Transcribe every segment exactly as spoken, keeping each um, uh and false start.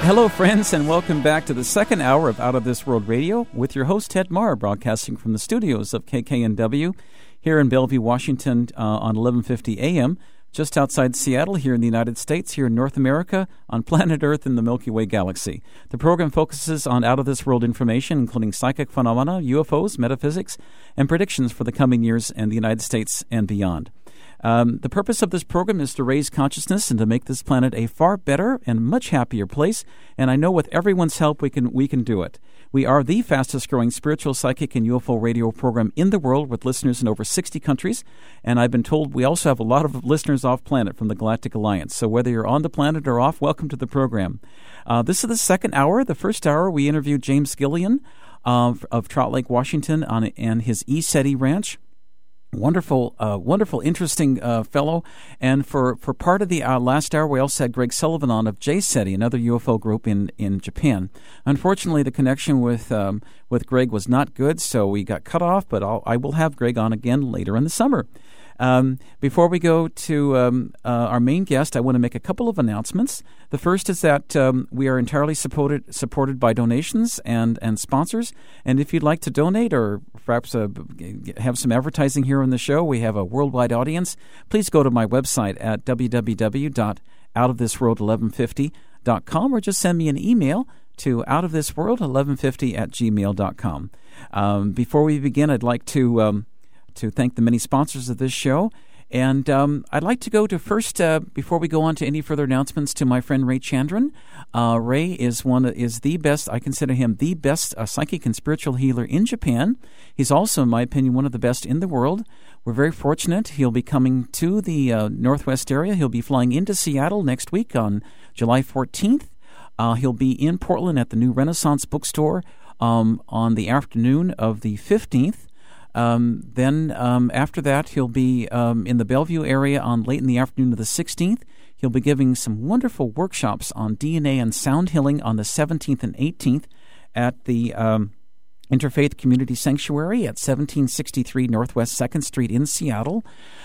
Hello, friends, and welcome back to the second hour of Out of This World Radio with your host, Ted Maher, broadcasting from the studios of K K N W here in Bellevue, Washington uh, on eleven fifty A M, just outside Seattle here in the United States, here in North America, on planet Earth in the Milky Way galaxy. The program focuses on out-of-this-world information, including psychic phenomena, U F Os, metaphysics, and predictions for the coming years in the United States and beyond. Um, the purpose of this program is to raise consciousness and to make this planet a far better and much happier place, and I know with everyone's help we can we can do it. We are the fastest-growing spiritual, psychic, and U F O radio program in the world with listeners in over sixty countries, and I've been told we also have a lot of listeners off-planet from the Galactic Alliance. So whether you're on the planet or off, welcome to the program. Uh, this is the second hour. The first hour, we interviewed James Gillian of, of Trout Lake, Washington, on and his ECETI ranch. Wonderful, uh, wonderful, interesting uh, fellow. And for, for part of the uh, last hour, we also had Greg Sullivan on of J SETI, another U F O group in, in Japan. Unfortunately, the connection with um, with Greg was not good, so we got cut off, but I'll, I will have Greg on again later in the summer. Um, before we go to um, uh, our main guest, I want to make a couple of announcements. The first is that um, we are entirely supported supported by donations and, and sponsors. And if you'd like to donate or perhaps uh, have some advertising here on the show, we have a worldwide audience. Please go to my website at w w w dot out of this world eleven fifty dot com or just send me an email to out of this world eleven fifty at gmail dot com. Um, before we begin, I'd like to... Um, to thank the many sponsors of this show. And um, I'd like to go to first, uh, before we go on to any further announcements, to my friend Ray Chandran. Uh, Ray is one is the best, I consider him the best uh, psychic and spiritual healer in Japan. He's also, in my opinion, one of the best in the world. We're very fortunate. He'll be coming to the uh, Northwest area. He'll be flying into Seattle next week on July fourteenth. Uh, he'll be in Portland at the new Renaissance Bookstore um, on the afternoon of the fifteenth. Um, then um, after that, he'll be um, in the Bellevue area on late in the afternoon of the sixteenth. He'll be giving some wonderful workshops on D N A and sound healing on the seventeenth and eighteenth at the um, Interfaith Community Sanctuary at seventeen sixty-three Northwest second Street in Seattle.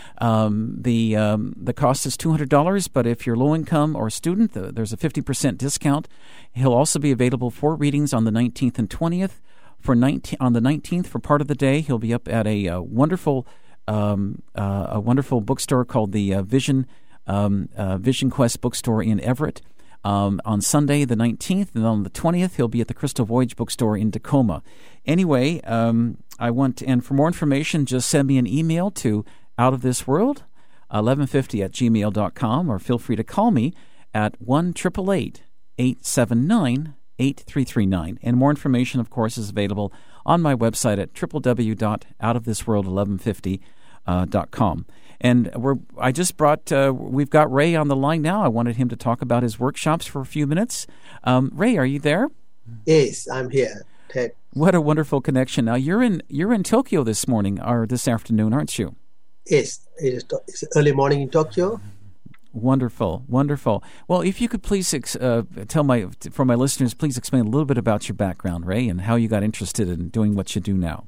Um, the um, the cost is two hundred dollars, but if you're low income or a student, the, there's a fifty percent discount. He'll also be available for readings on the nineteenth and twentieth. For nineteen on the nineteenth, for part of the day, he'll be up at a uh, wonderful, um, uh, a wonderful bookstore called the uh, Vision um, uh, Vision Quest Bookstore in Everett. Um, on Sunday, the nineteenth, and on the twentieth, he'll be at the Crystal Voyage Bookstore in Tacoma. Anyway, um, I want, to, and for more information, just send me an email to outofthisworld eleven fifty at gmail dot com, or feel free to call me at one eight eight eight, eight seven nine, eight three three nine. And more information, of course, is available on my website at w w w dot out of this world eleven fifty dot com. And we're I just brought uh, we've got Ray on the line now. I wanted him to talk about his workshops for a few minutes. Um, Ray, are you there? Yes, I'm here, Ted. What a wonderful connection. Now you're in you're in Tokyo this morning or this afternoon, aren't you? Yes, it is, it's early morning in Tokyo. Wonderful, wonderful. Well, if you could please uh, tell my for my listeners, please explain a little bit about your background, Ray, and how you got interested in doing what you do now.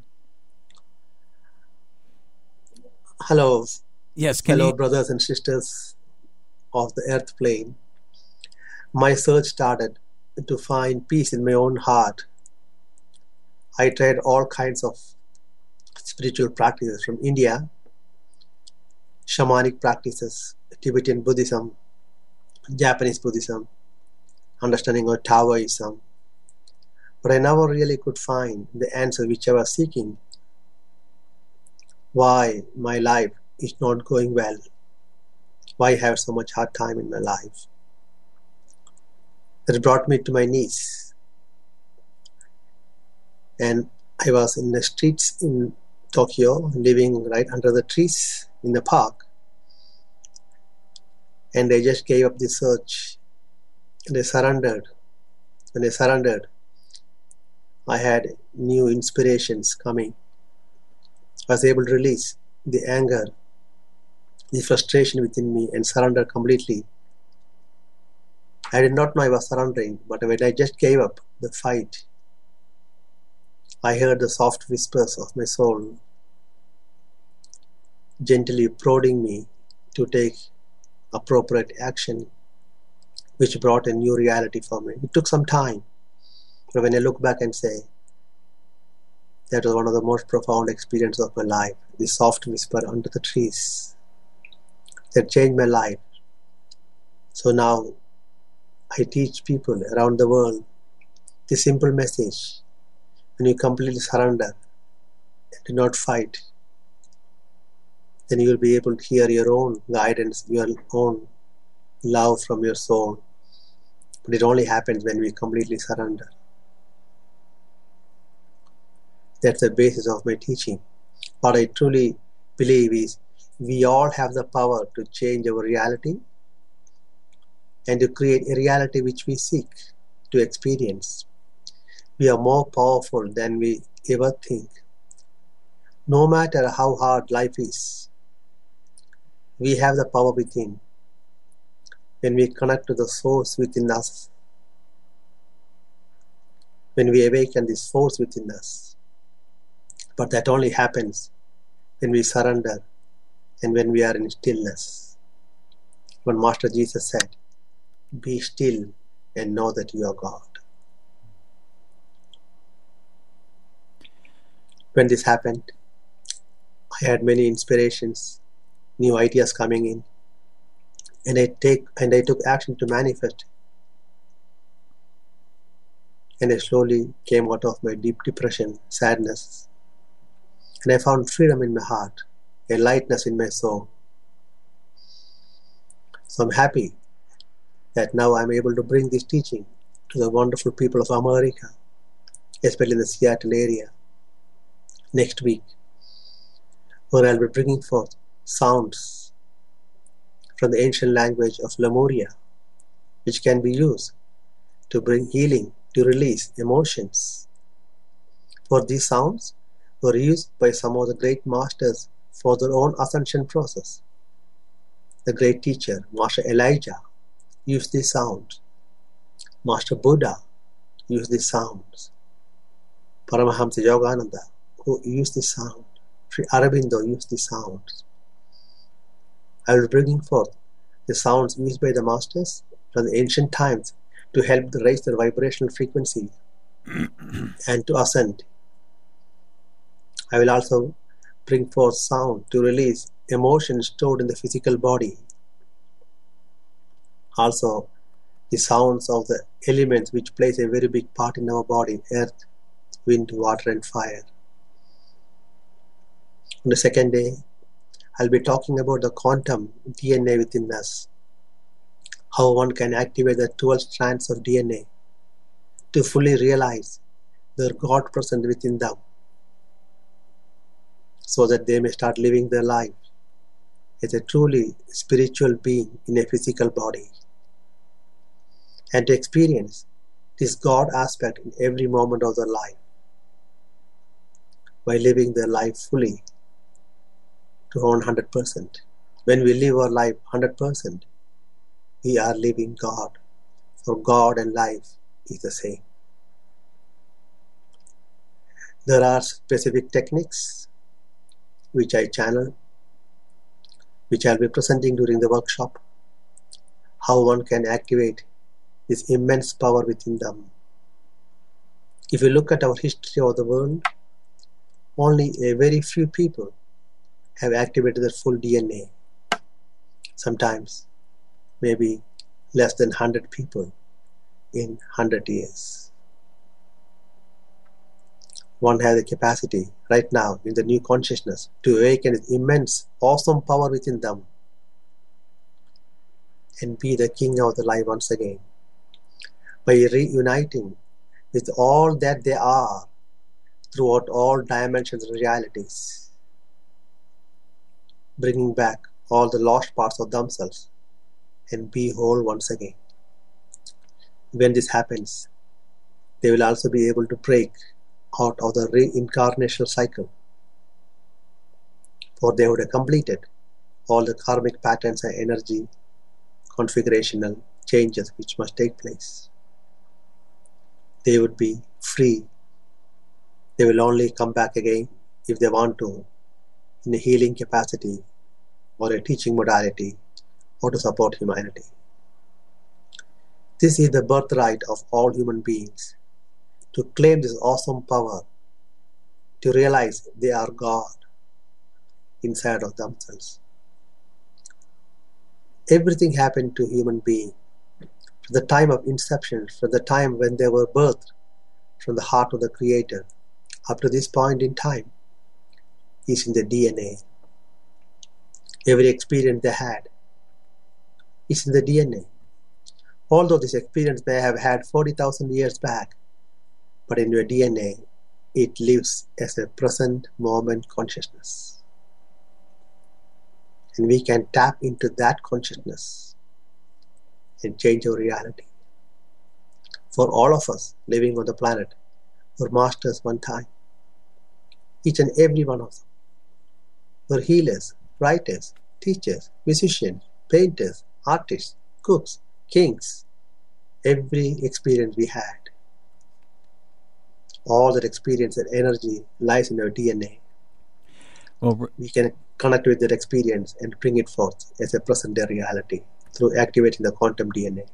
Hello. Yes, can Hello, you... brothers and sisters of the earth plane. My search started to find peace in my own heart. I tried all kinds of spiritual practices from India, shamanic practices, Tibetan Buddhism, Japanese Buddhism, understanding of Taoism. But I never really could find the answer which I was seeking. Why my life is not going well? Why I have so much hard time in my life? That brought me to my knees. And I was in the streets in Tokyo, living right under the trees in the park. And I just gave up the search and I surrendered. When I surrendered, I had new inspirations coming. I was able to release the anger, the frustration within me and surrender completely. I did not know I was surrendering, but when I just gave up the fight, I heard the soft whispers of my soul gently prodding me to take appropriate action, which brought a new reality for me. It took some time, but when I look back and say, that was one of the most profound experiences of my life, the soft whisper under the trees that changed my life. So now I teach people around the world the simple message: when you completely surrender and do not fight, then you will be able to hear your own guidance, your own love from your soul. But it only happens when we completely surrender. That's the basis of my teaching. What I truly believe is we all have the power to change our reality and to create a reality which we seek to experience. We are more powerful than we ever think. No matter how hard life is, we have the power within. When we connect to the source within us, when we awaken this force within us. But that only happens when we surrender and when we are in stillness. When Master Jesus said, "Be still and know that you are God." When this happened, I had many inspirations, new ideas coming in, and I take and I took action to manifest. And I slowly came out of my deep depression, sadness, and I found freedom in my heart, a lightness in my soul. So I'm happy that now I'm able to bring this teaching to the wonderful people of America, especially in the Seattle area, next week, where I'll be bringing forth sounds from the ancient language of Lemuria, which can be used to bring healing, to release emotions. For these sounds were used by some of the great masters for their own ascension process. The great teacher, Master Elijah, used these sounds. Master Buddha used these sounds. Paramahamsa Yogananda, who used this sound. Sri Aurobindo used these sounds. I will be bringing forth the sounds used by the masters from the ancient times to help to raise their vibrational frequency and to ascend. I will also bring forth sound to release emotions stored in the physical body. Also, the sounds of the elements which plays a very big part in our body: earth, wind, water and fire. On the second day, I'll be talking about the quantum D N A within us, how one can activate the twelve strands of D N A to fully realize their God present within them, so that they may start living their life as a truly spiritual being in a physical body, and to experience this God aspect in every moment of their life by living their life fully to one hundred percent. When we live our life one hundred percent, we are living God, for God and life is the same. There are specific techniques which I channel, which I'll be presenting during the workshop, how one can activate this immense power within them. If you look at our history of the world, only a very few people have activated their full D N A. Sometimes maybe less than one hundred people in one hundred years. One has the capacity right now in the new consciousness to awaken this immense, awesome power within them and be the king of the life once again, by reuniting with all that they are throughout all dimensions and realities, bringing back all the lost parts of themselves and be whole once again. When this happens, they will also be able to break out of the reincarnational cycle, for they would have completed all the karmic patterns and energy configurational changes which must take place. They would be free. They will only come back again if they want to, in a healing capacity or a teaching modality, or to support humanity. This is the birthright of all human beings, to claim this awesome power, to realize they are God inside of themselves. Everything happened to human being from the time of inception, from the time when they were birthed from the heart of the Creator, up to this point in time, is in the D N A. Every experience they had is in the D N A. Although this experience may have had forty thousand years back, but in your D N A, it lives as a present moment consciousness. And we can tap into that consciousness and change our reality. For all of us living on the planet, were masters one time. Each and every one of them were healers, writers, teachers, musicians, painters, artists, cooks, kings. Every experience we had, all that experience and energy lies in our D N A. Well, we can connect with that experience and bring it forth as a present-day reality through activating the quantum D N A.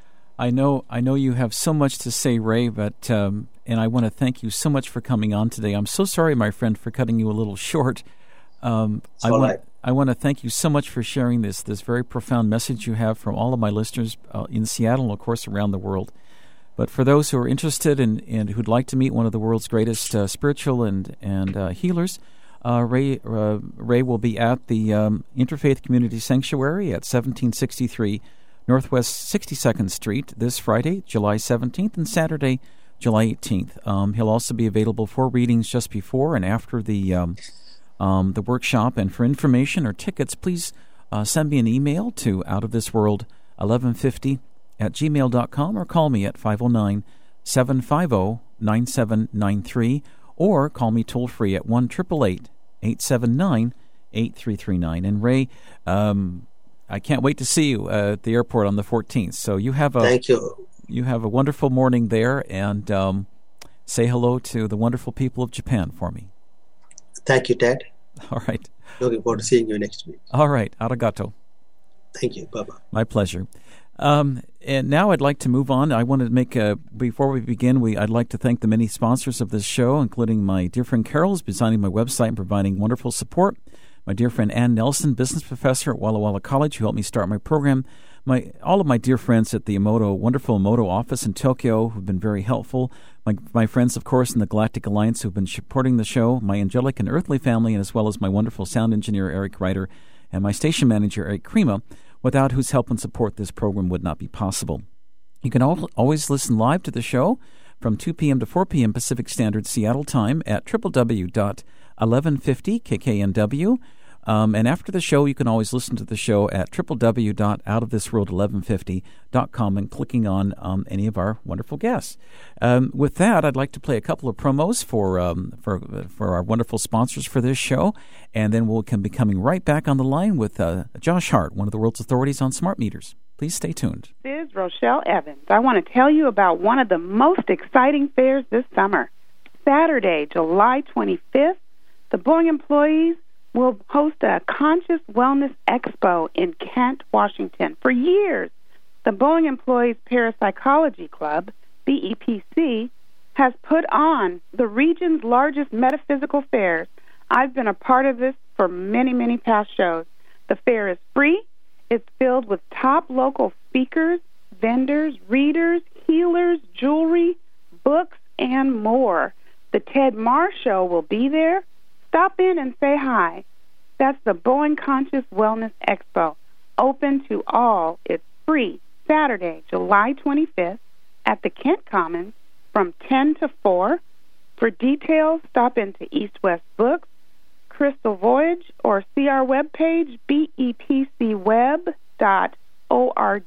I know, I know you have so much to say, Ray, but um, and I want to thank you so much for coming on today. I'm so sorry, my friend, for cutting you a little short. Um, I want, right. I want to thank you so much for sharing this this very profound message you have from all of my listeners uh, in Seattle and, of course, around the world. But for those who are interested and, and who'd like to meet one of the world's greatest uh, spiritual and and uh, healers, uh, Ray uh, Ray will be at the um, Interfaith Community Sanctuary at seventeen sixty-three Northwest sixty-second Street this Friday, July seventeenth, and Saturday, July eighteenth. Um, he'll also be available for readings just before and after the um, um, the workshop. And for information or tickets, please uh, send me an email to outofthisworld eleven fifty at gmail dot com or call me at five oh nine, seven five oh, nine seven nine three or call me toll-free at one eight eight eight, eight seven nine, eight three three nine. And Ray, um, I can't wait to see you uh, at the airport on the fourteenth. So you have a Thank you. You have a wonderful morning there, and um, say hello to the wonderful people of Japan for me. Thank you, Ted. All right. Looking forward to seeing you next week. All right. Arigato. Thank you. Bye-bye. My pleasure. Um, and now I'd like to move on. I want to make a, before we begin, we I'd like to thank the many sponsors of this show, including my dear friend Carol, who's designing my website and providing wonderful support. My dear friend Ann Nelson, business professor at Walla Walla College, who helped me start my program. My all of my dear friends at the Emoto, wonderful Emoto office in Tokyo, who've been very helpful. My my friends, of course, in the Galactic Alliance, who've been supporting the show. My angelic and earthly family, and as well as my wonderful sound engineer Eric Ryder and my station manager Eric Krima, without whose help and support this program would not be possible. You can al- always listen live to the show from two p.m. to four p.m. Pacific Standard Seattle time at w w w dot eleven fifty K K N W. Um, and after the show, you can always listen to the show at w w w dot out of this world eleven fifty dot com and clicking on um, any of our wonderful guests. Um, with that, I'd like to play a couple of promos for um, for for our wonderful sponsors for this show, and then we'll can be coming right back on the line with uh, Josh Hart, one of the world's authorities on smart meters. Please stay tuned. This is Rochelle Evans. I want to tell you about one of the most exciting fairs this summer. Saturday, July twenty-fifth, the Boeing employees will host a Conscious Wellness Expo in Kent, Washington. For years, the Boeing Employees Parapsychology Club, B E P C, has put on the region's largest metaphysical fairs. I've been a part of this for many, many past shows. The fair is free. It's filled with top local speakers, vendors, readers, healers, jewelry, books, and more. The Ted Marr Show will be there. Stop in and say hi. That's the Boeing Conscious Wellness Expo. Open to all. It's free. Saturday, July twenty-fifth at the Kent Commons from ten to four. For details, stop into East West Books, Crystal Voyage, or see our webpage, b e p c web dot org.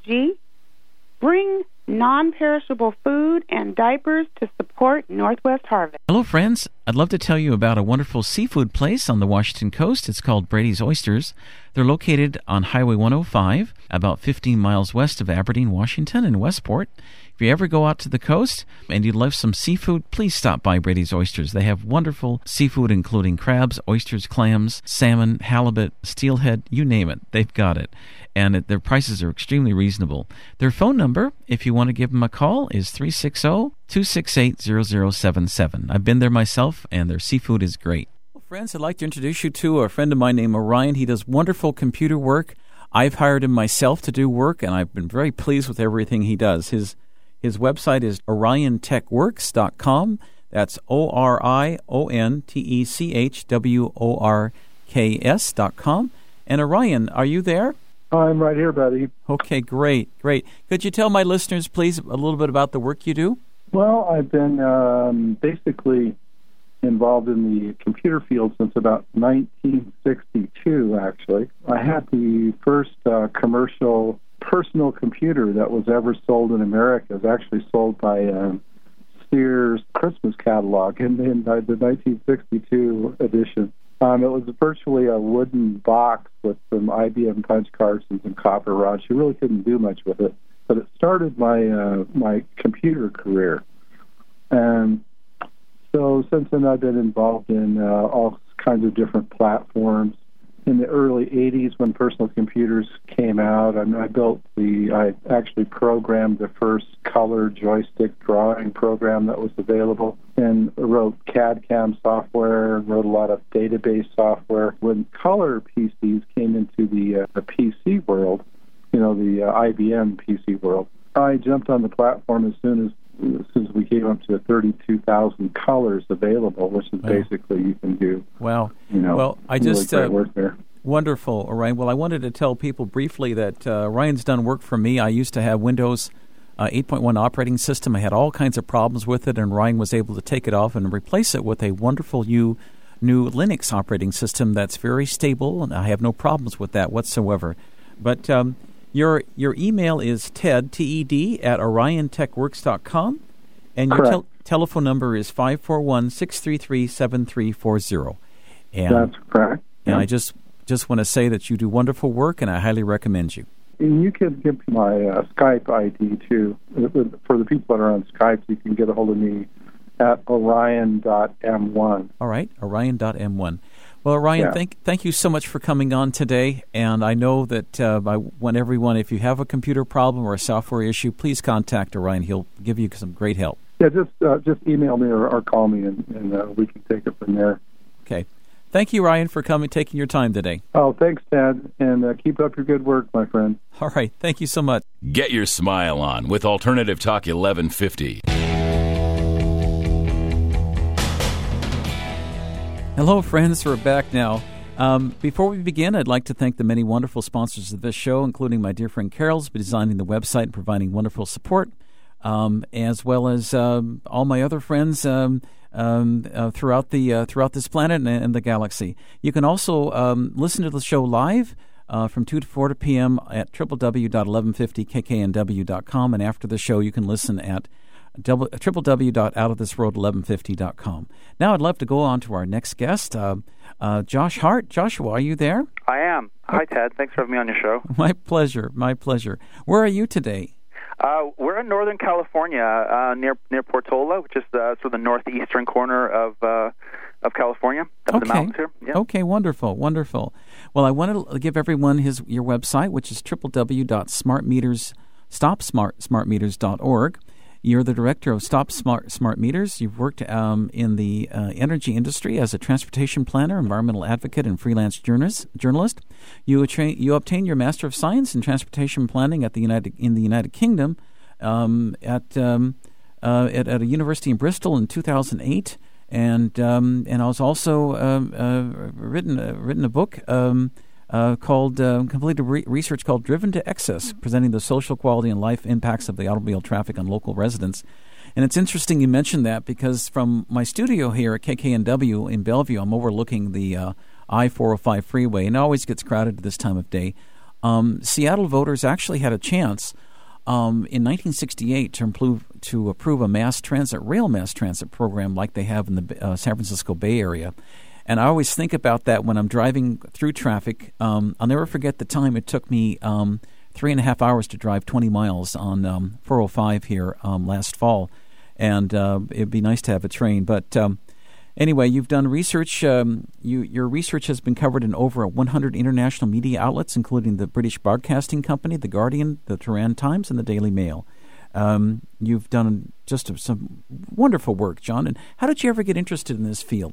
Bring non-perishable food and diapers to support Northwest Harvest. Hello, friends. I'd love to tell you about a wonderful seafood place on the Washington coast. It's called Brady's Oysters. They're located on Highway one oh five, about fifteen miles west of Aberdeen, Washington, in Westport. If you ever go out to the coast and you'd love some seafood, please stop by Brady's Oysters. They have wonderful seafood, including crabs, oysters, clams, salmon, halibut, steelhead, you name it. They've got it. And it, their prices are extremely reasonable. Their phone number, if you want to give them a call, is three six zero, two six eight, zero zero seven seven. I've been there myself, and their seafood is great. Well, friends, I'd like to introduce you to a friend of mine named Orion. He does wonderful computer work. I've hired him myself to do work, and I've been very pleased with everything he does. His His website is orion tech works dot com. That's O R I O N T E C H W O R K S dot com. And Orion, are you there? I'm right here, buddy. Okay, great, great. Could you tell my listeners, please, a little bit about the work you do? Well, I've been um, basically involved in the computer field since about nineteen sixty-two, actually. I had the first uh, commercial personal computer that was ever sold in America. It was actually sold by um, Sears Christmas catalog in, in the nineteen sixty-two edition. Um, it was virtually a wooden box with some I B M punch cards and some copper rods. You really couldn't do much with it, but it started my uh, my computer career. And so since then, I've been involved in uh, all kinds of different platforms. In the early eighties, when personal computers came out, I, I built the, I actually programmed the first color joystick drawing program that was available, and wrote C A D C A M software, wrote a lot of database software. When color P Cs came into the, uh, the P C world, you know, the uh, I B M P C world, I jumped on the platform as soon as as soon as we came up to thirty-two thousand colors available, which is wow. basically you can do. Wow. You know, well, I just really uh, work there. Wonderful, Orion. Well, I wanted to tell people briefly that uh, Ryan's done work for me. I used to have Windows uh, eight point one operating system. I had all kinds of problems with it, and Ryan was able to take it off and replace it with a wonderful new, new Linux operating system that's very stable, and I have no problems with that whatsoever. But um, your your email is ted, T E D, at orion tech works dot com, and your tel- telephone number is five four one, six three three, seven three four zero. And, That's correct. And yeah. I just... Just want to say that you do wonderful work, and I highly recommend you. And you can give my uh, Skype I D, too. For the people that are on Skype, you can get a hold of me at orion dot m one. All right, orion dot m one. Well, Orion, yeah. thank thank you so much for coming on today, and I know that uh, I want everyone, if you have a computer problem or a software issue, please contact Orion. He'll give you some great help. Yeah, just uh, just email me or, or call me, and, and uh, we can take it from there. Okay. Thank you, Ryan, for coming, taking your time today. Oh, thanks, Ted, and uh, keep up your good work, my friend. All right. Thank you so much. Get your smile on with Alternative Talk eleven fifty. Hello, friends. We're back now. Um, before we begin, I'd like to thank the many wonderful sponsors of this show, including my dear friend Carol's, for designing the website and providing wonderful support, um, as well as um, all my other friends um, um, uh, throughout the uh, throughout this planet and, and the galaxy. You can also um, listen to the show live uh, from two to four p.m. at w w w dot eleven fifty k k n w dot com, and after the show, you can listen at w w w dot out of this world eleven fifty dot com. Now, I'd love to go on to our next guest, uh, uh, Josh Hart. Joshua, are you there? I am. Hi, Ted. Thanks for having me on your show. My pleasure. My pleasure. Where are you today? Uh, we're in Northern California, uh, near near Portola, which is uh, sort of the northeastern corner of uh, of California. Up okay. the mountains here. Yeah. Okay. Wonderful. Wonderful. Well, I want to give everyone his your website, which is w w w dot smart meters stop smart smart meters dot org. You're the director of Stop Smart Smart Meters. You've worked um, in the uh, energy industry as a transportation planner, environmental advocate, and freelance journalist. Journalist. You attra- you obtained your Master of Science in Transportation Planning at the United in the United Kingdom um, at, um, uh, at at a university in Bristol in two thousand eight, and um, and I was also um, uh, written uh, written a book. Um, Uh, called uh, completed re- research called Driven to Excess, presenting the social quality and life impacts of the automobile traffic on local residents. And it's interesting you mentioned that, because from my studio here at K K N W in Bellevue, I'm overlooking the uh, I four oh five freeway, and it always gets crowded at this time of day. Um, Seattle voters actually had a chance um, in nineteen sixty-eight to improve, to approve a mass transit, rail mass transit program like they have in the uh, San Francisco Bay Area. And I always think about that when I'm driving through traffic. Um, I'll never forget the time it took me um, three and a half hours to drive twenty miles on um, four oh five here um, last fall, and uh, it'd be nice to have a train. But um, anyway, you've done research. Um, you, your research has been covered in over one hundred international media outlets, including the British Broadcasting Company, The Guardian, the Tehran Times, and the Daily Mail. Um, you've done just some wonderful work, John. And how did you ever get interested in this field?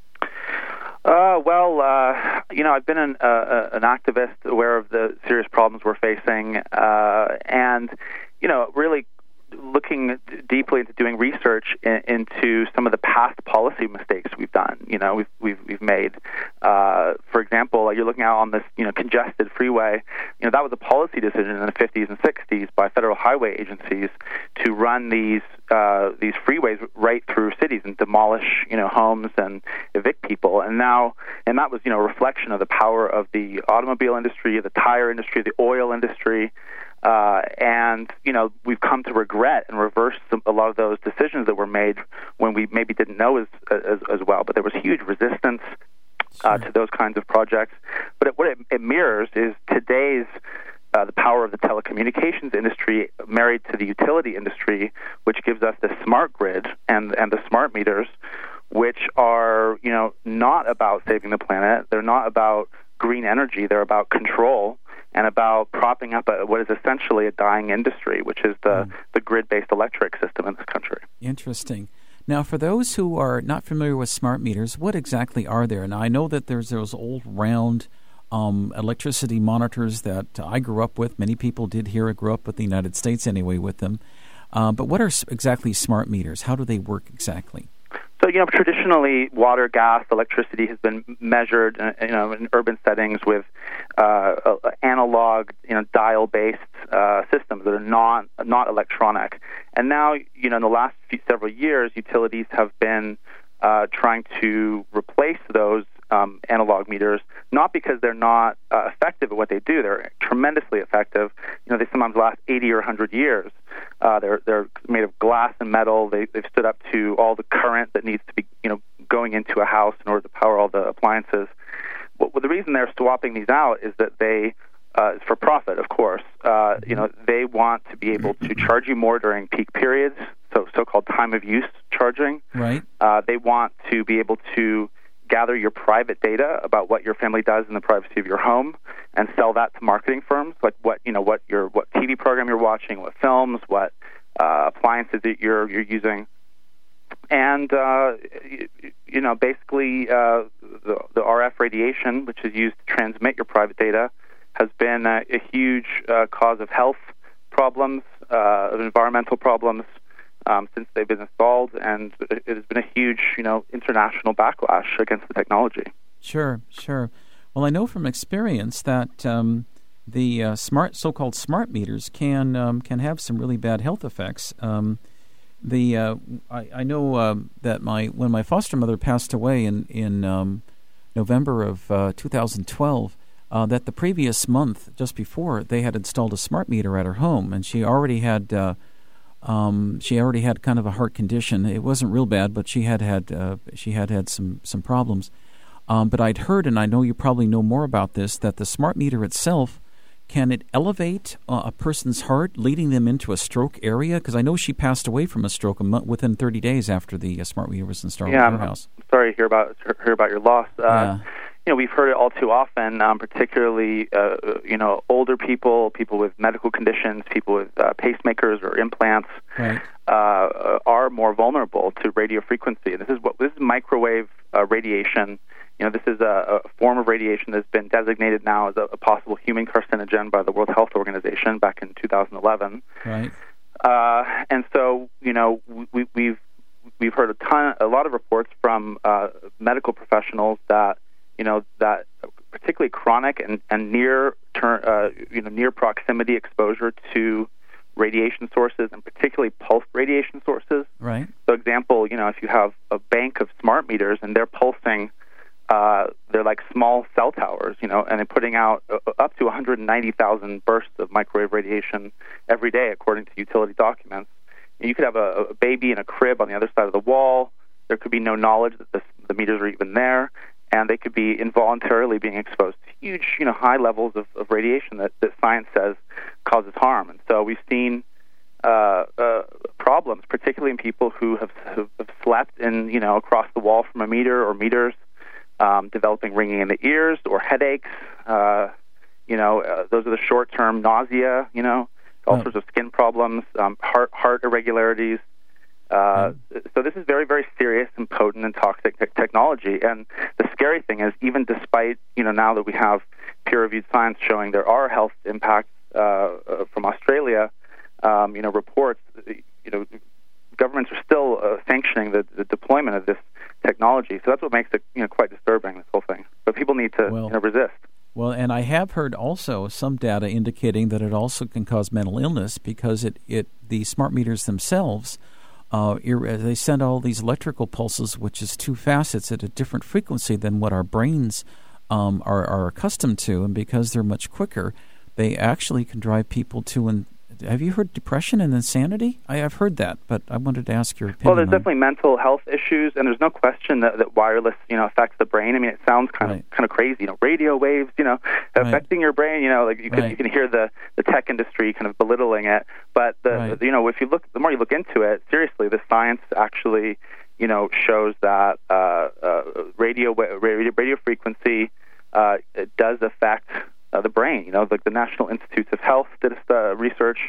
Uh, well, uh, you know, I've been an, uh, an activist, aware of the serious problems we're facing, uh, and, you know, really looking deeply into doing research in, into some of the past policy mistakes we've done. You know, we've we've we've made. Uh, for example, you're looking out on this, you know, congested freeway. You know, that was a policy decision in the fifties and sixties by federal highway agencies to run these uh, these freeways right through cities and demolish, you know, homes and evict people. And now, and that was, you know, a reflection of the power of the automobile industry, the tire industry, the oil industry. Uh, and, you know, we've come to regret and reverse some, a lot of those decisions that were made when we maybe didn't know as as, as well. But there was huge resistance uh, to those kinds of projects. But it, what it, it mirrors is today's uh, the power of the telecommunications industry married to the utility industry, which gives us the smart grid and and the smart meters, which are, you know, not about saving the planet. They're not about green energy. They're about control and about propping up a, what is essentially a dying industry, which is the, mm. the grid-based electric system in this country. Interesting. Now, for those who are not familiar with smart meters, what exactly are there? Now, I know that there's those old round um, electricity monitors that I grew up with. Many people did here. I grew up with the United States anyway with them. Uh, but what are exactly smart meters? How do they work exactly? So, you know, traditionally, water, gas, electricity has been measured, uh, you know, in urban settings with uh, analog, you know, dial-based uh, systems that are not not electronic. And now, you know, in the last few, several years, utilities have been uh, trying to replace those um, analog meters, not because they're not uh, effective at what they do. They're tremendously effective. You know, they sometimes last eighty or one hundred years. Uh, they're they're made of glass and metal. They, they've stood up to all the current that needs to be, you know, going into a house in order to power all the appliances. Well, well the reason they're swapping these out is that they, uh, for profit, of course. Uh, you know, they want to be able to charge you more during peak periods, so so-called time of use charging. Right. Uh, they want to be able to gather your private data about what your family does in the privacy of your home and sell that to marketing firms, like what, you know, what your what T V program you're watching, what films, what uh, appliances that you're you're using, and uh, you, you know, basically uh, the, the R F radiation, which is used to transmit your private data, has been a, a huge uh, cause of health problems, uh, of environmental problems. Um, since they've been installed, and it has been a huge, you know, international backlash against the technology. Sure, sure. Well, I know from experience that um, the uh, smart, so-called smart meters can um, can have some really bad health effects. Um, the uh, I, I know uh, that my when my foster mother passed away in in um, November of uh, two thousand twelve, uh, that the previous month, just before, they had installed a smart meter at her home, and she already had. Uh, Um, she already had kind of a heart condition. It wasn't real bad, but she had had uh, she had had some some problems. Um, but I'd heard, and I know you probably know more about this, that the smart meter itself, can it elevate uh, a person's heart, leading them into a stroke area? Because I know she passed away from a stroke a month, within thirty days after the uh, smart meter was installed yeah, in her I'm house. Sorry to hear about hear about your loss. Uh, yeah. You know, we've heard it all too often, um, particularly, uh, you know, older people, people with medical conditions, people with uh, pacemakers or implants, right. uh, are more vulnerable to radio frequency. And this is what this is microwave uh, radiation. You know, this is a, a form of radiation that's been designated now as a, a possible human carcinogen by the World Health Organization back in two thousand eleven. Right. Uh, and so, you know, we, we've we've heard a ton, a lot of reports from uh, medical professionals that. You know, that particularly chronic and, and near ter- uh, you know near proximity exposure to radiation sources, and particularly pulsed radiation sources. Right. So, example, you know, if you have a bank of smart meters and they're pulsing, uh, they're like small cell towers, you know, and they're putting out uh, up to one hundred ninety thousand bursts of microwave radiation every day, according to utility documents. And you could have a, a baby in a crib on the other side of the wall. There could be no knowledge that the, the meters are even there. and they could be involuntarily being exposed to huge, you know, high levels of, of radiation that, that science says causes harm. And so we've seen uh, uh, problems, particularly in people who have, have slept in, you know, across the wall from a meter or meters, um, developing ringing in the ears or headaches. Uh, you know, uh, those are the short-term nausea. You know, all oh. sorts of skin problems, um, heart heart irregularities. Uh, so this is very, very serious and potent and toxic te- technology. And the scary thing is, even despite, you know, now that we have peer-reviewed science showing there are health impacts uh, uh, from Australia, um, you know, reports, you know, governments are still uh, sanctioning the, the deployment of this technology. So that's what makes it, you know, quite disturbing, this whole thing. But people need to well, you know, resist. Well, and I have heard also some data indicating that it also can cause mental illness because it, it the smart meters themselves, Uh, they send all these electrical pulses, which is too fast. It's at a different frequency than what our brains um, are, are accustomed to, and because they're much quicker, they actually can drive people to. And have you heard depression and insanity? I have heard that, but I wanted to ask your opinion. Well, there's on definitely mental health issues, and there's no question that, that wireless, you know, affects the brain. I mean, it sounds kind right. of kind of crazy, you know, radio waves, you know, affecting right. your brain. You know, like you can right. you can hear the, the tech industry kind of belittling it, but the right. you know, if you look, the more you look into it, seriously, the science actually, you know, shows that uh, uh, radio radio radio frequency uh, it does affect Uh, the brain. You know, like the National Institutes of Health did uh, research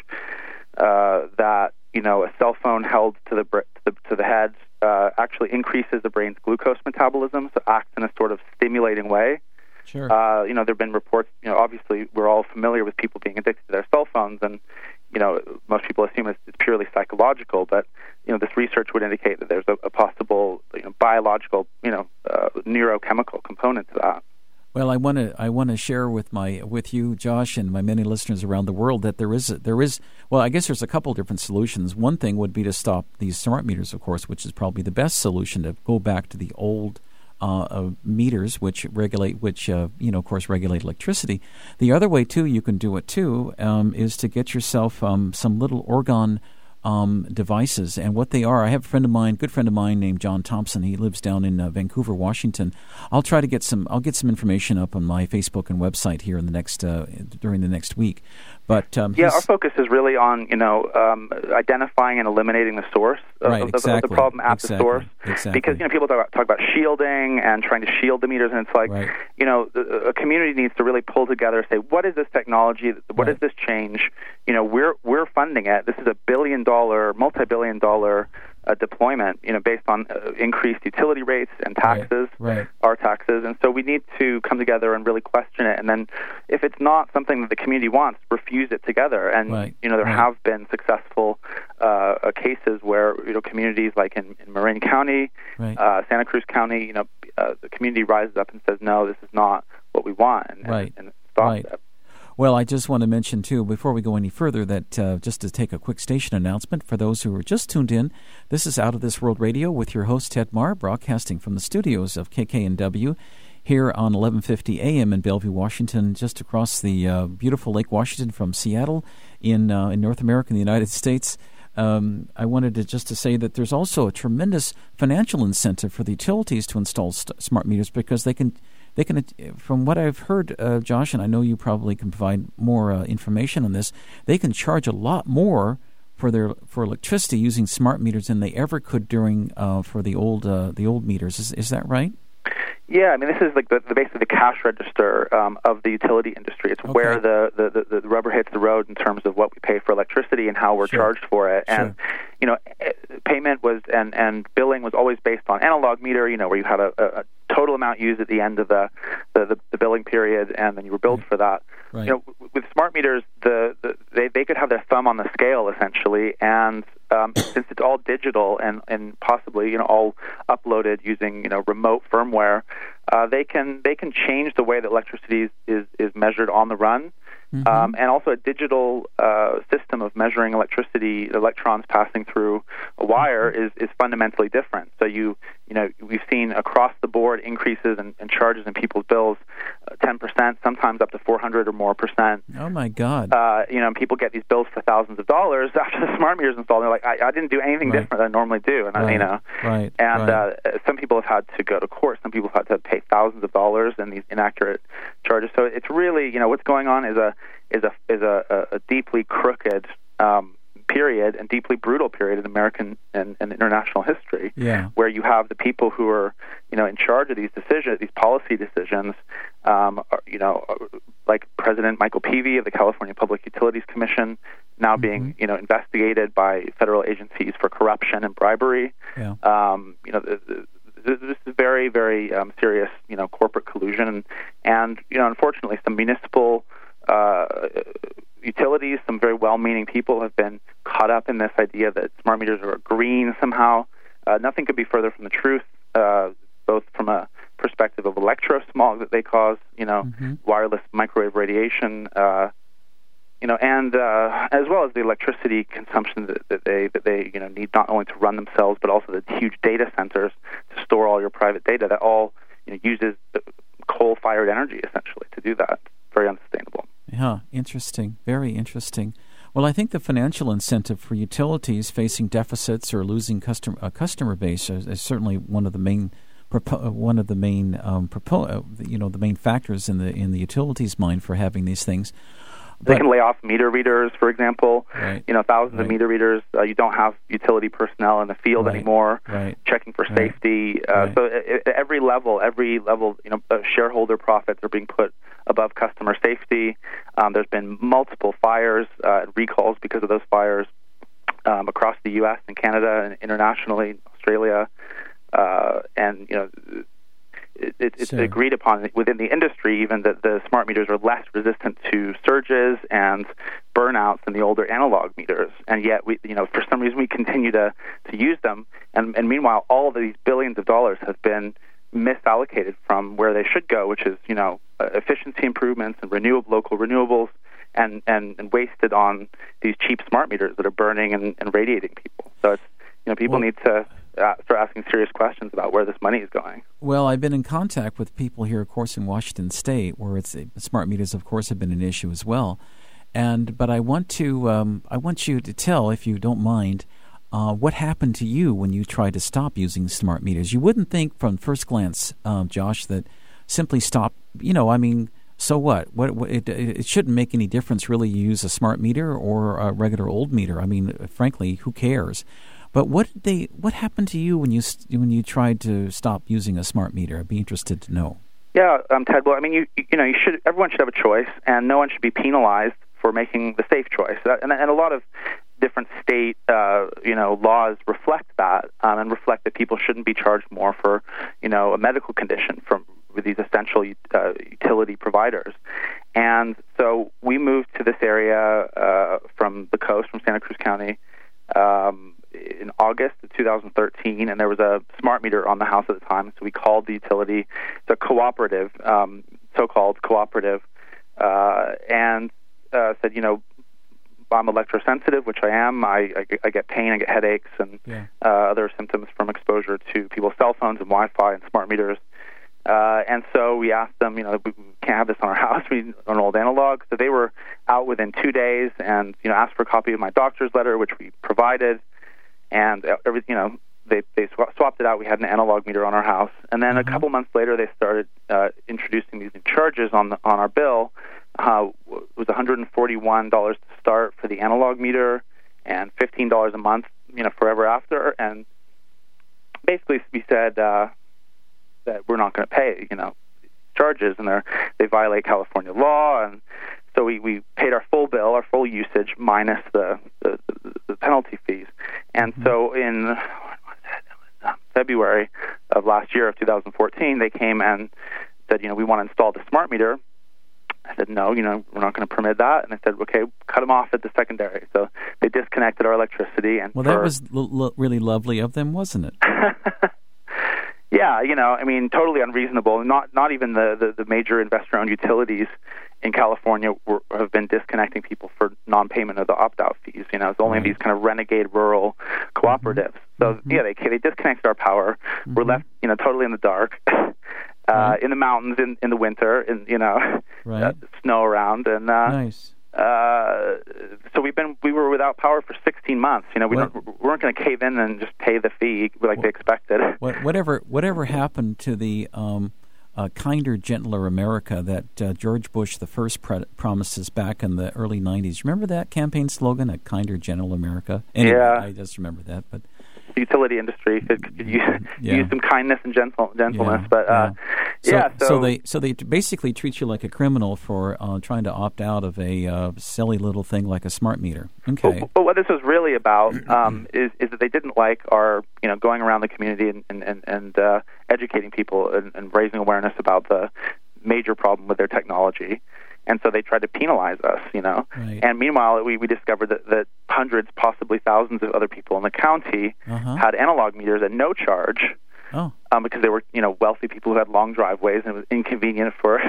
uh, that, you know, a cell phone held to the to the, to the head uh, actually increases the brain's glucose metabolism, so acts in a sort of stimulating way. Sure. Uh, you know, there have been reports, you know, obviously we're all familiar with people being addicted to their cell phones, and, you know, most people assume it's, it's purely psychological, but, you know, this research would indicate that there's a, a possible, you know, biological, you know, uh, neurochemical component to that. Well, I want to I want to share with my with you, Josh, and my many listeners around the world that there is a, there is well, I guess there's a couple different solutions. One thing would be to stop these smart meters, of course, which is probably the best solution, to go back to the old uh, uh, meters, which regulate, which uh, you know, of course, regulate electricity. The other way too, you can do it too, um, is to get yourself um, some little orgone Um, devices, and what they are. I have a friend of mine, good friend of mine named John Thompson. He lives down in uh, Vancouver, Washington. I'll try to get some. I'll get some information up on my Facebook and website here in the next uh, during the next week. But um, yeah, our focus is really on you know um, identifying and eliminating the source of, right, of, exactly, of the problem at exactly, the source. Exactly. Because you know people talk about, talk about shielding and trying to shield the meters, and it's like right. you know the, a community needs to really pull together and say, what is this technology? What right. is this change? You know, we're we're funding it. This is a billion dollar, multi-billion dollar uh, deployment. You know, based on uh, increased utility rates and taxes, right. Right. our taxes, and so we need to come together and really question it. And then, if it's not something that the community wants, refuse it together. And right. you know, there right. have been successful uh, cases where you know communities like in, in Marin County, right. uh, Santa Cruz County, you know, uh, the community rises up and says, no, this is not what we want, and, right. and, and stops right. it. Well, I just want to mention, too, before we go any further, that uh, just to take a quick station announcement for those who are just tuned in, this is Out of This World Radio with your host, Ted Marr, broadcasting from the studios of K K N W here on eleven fifty A M in Bellevue, Washington, just across the uh, beautiful Lake Washington from Seattle in uh, in North America, in the United States. Um, I wanted to just to say that there's also a tremendous financial incentive for the utilities to install st- smart meters, because they can They can, from what I've heard, uh, Josh, and I know you probably can provide more uh, information on this, they can charge a lot more for their for electricity using smart meters than they ever could during uh, for the old uh, the old meters. Is is that right? Yeah, I mean, this is like the, the basically the cash register um, of the utility industry. It's okay. where the, the, the, the rubber hits the road in terms of what we pay for electricity and how we're sure. charged for it. Sure. And you know, payment was and, and billing was always based on analog meter. You know, where you had a, a total amount used at the end of the the, the, the billing period, and then you were billed right. for that. Right. You know, with smart meters, the, the they they could have their thumb on the scale essentially, and um, since it's all digital and, and possibly you know all uploaded using you know remote firmware, uh, they can they can change the way that electricity is, is, is measured on the run. Mm-hmm. Um, and also a digital uh, system of measuring electricity, electrons passing through a wire is, is fundamentally different. So you you know we've seen across the board increases in, in charges in people's bills, uh, ten percent, sometimes up to four hundred or more percent. Oh my God! Uh, you know, people get these bills for thousands of dollars after the smart meters installed. They're like, I, I didn't do anything right. different than I normally do, and right. I, you know, right. and right. Uh, some people have had to go to court. Some people have had to pay thousands of dollars in these inaccurate charges. So it's really, you know, what's going on is a is a is a, a deeply crooked um, period and deeply brutal period in American and, and international history, yeah. where you have the people who are, you know, in charge of these decisions, these policy decisions, um, are, you know, like President Michael Peavy of the California Public Utilities Commission, now mm-hmm. being, you know, investigated by federal agencies for corruption and bribery. Yeah. Um, you know, the, the, this is very, very um, serious, you know, corporate collusion, and, and you know, unfortunately, some municipal uh, utilities, some very well-meaning people have been caught up in this idea that smart meters are green somehow. Uh, nothing could be further from the truth, uh, both from a perspective of electrosmog that they cause, you know, mm-hmm. wireless microwave radiation, uh, you know, and uh, as well as the electricity consumption that, that they that they you know need not only to run themselves but also the huge data centers to store all your private data that all you know, uses coal-fired energy essentially to do that. Very unsustainable. Yeah, interesting. Very interesting. Well, I think the financial incentive for utilities facing deficits or losing customer uh, customer base is, is certainly one of the main propo- one of the main um, propo- uh, you know the main factors in the in the utilities mind for having these things. They But, can lay off meter readers, for example. Right. You know, thousands right. of meter readers. Uh, you don't have utility personnel in the field right. anymore, right. checking for right. safety. Uh, right. So at, at every level, every level, you know, uh, shareholder profits are being put above customer safety. Um, there's been multiple fires, uh, recalls because of those fires um, across the U S and Canada and internationally, Australia, uh, and you know. It, it, it's so, agreed upon within the industry even that the smart meters are less resistant to surges and burnouts than the older analog meters, and yet we, you know, for some reason we continue to, to use them. And, and meanwhile, all of these billions of dollars have been misallocated from where they should go, which is you know uh, efficiency improvements and renewable local renewables, and, and, and wasted on these cheap smart meters that are burning and, and radiating people. So it's you know people well, need to. Uh, start asking serious questions about where this money is going. Well, I've been in contact with people here, of course, in Washington State, where it's smart meters, of course, have been an issue as well. And but I want to, um, I want you to tell, if you don't mind, uh, what happened to you when you tried to stop using smart meters. You wouldn't think, from first glance, um, Josh, that simply stop. You know, I mean, so what? What, what it, it shouldn't make any difference, really. You use a smart meter or a regular old meter. I mean, frankly, who cares? But what did they? What happened to you when you when you tried to stop using a smart meter? I'd be interested to know. Yeah, um, Ted. Well, I mean, you you know, you should. Everyone should have a choice, and no one should be penalized for making the safe choice. And, and a lot of different state, uh, you know, laws reflect that, um, and reflect that people shouldn't be charged more for, you know, a medical condition from with these essential uh, utility providers. And so we moved to this area uh, from the coast, from Santa Cruz County. Um, in August of two thousand thirteen, and there was a smart meter on the house at the time, so we called the utility, the cooperative, um, so-called cooperative, uh, and uh, said, you know, I'm electrosensitive, which I am. I, I, I get pain, I get headaches, and yeah. uh, other symptoms from exposure to people's cell phones and Wi-Fi and smart meters. Uh, and so we asked them, you know, we can't have this on our house. We need an old analog. So they were out within two days, and you know, asked for a copy of my doctor's letter, which we provided. And every, you know, they they sw- swapped it out. We had an analog meter on our house, and then mm-hmm. a couple months later, they started uh, introducing these new charges on the, on our bill. Uh, it was one hundred forty-one dollars to start for the analog meter, and fifteen dollars a month, you know, forever after. And basically, we said uh, that we're not going to pay, you know, charges, and they they violate California law, and so we, we paid our full bill, our full usage, minus the the, the penalty fees. And mm-hmm. so in February of last year, of two thousand fourteen, they came and said, you know, we want to install the smart meter. I said, no, you know, we're not going to permit that. And they said, okay, cut them off at the secondary. So they disconnected our electricity. And well, for, that was l- l- really lovely of them, wasn't it? Yeah, you know, I mean, totally unreasonable. Not not even the, the, the major investor-owned utilities in California were, have been disconnecting people for non-payment of the opt-out fees. You know, it's only right. these kind of renegade rural cooperatives. Mm-hmm. So mm-hmm. yeah, they they disconnected our power. Mm-hmm. We're left, you know, totally in the dark, uh, right. in the mountains in, in the winter, and you know, right. uh, snow around, and uh, nice. Uh, so we've been we were without power for sixteen months. You know, we, don't, we weren't going to cave in and just pay the fee like what, they expected. What, whatever whatever happened to the um, uh, kinder, gentler America that uh, George Bush the first pre- promises back in the early nineties? Remember that campaign slogan, "A kinder, gentler America"? Anyway, yeah, I just remember that. But the utility industry could, could use, yeah. use some kindness and gentle, gentleness, yeah, but uh, yeah. So, yeah. So, so they so they basically treat you like a criminal for uh, trying to opt out of a uh, silly little thing like a smart meter. Okay. But, but what this was really about um, is is that they didn't like our you know going around the community and and and, and uh, educating people and, and raising awareness about the major problem with their technology. And so they tried to penalize us, you know. Right. And meanwhile, we, we discovered that, that hundreds, possibly thousands of other people in the county uh-huh. had analog meters at no charge oh. um, because they were, you know, wealthy people who had long driveways, and it was inconvenient for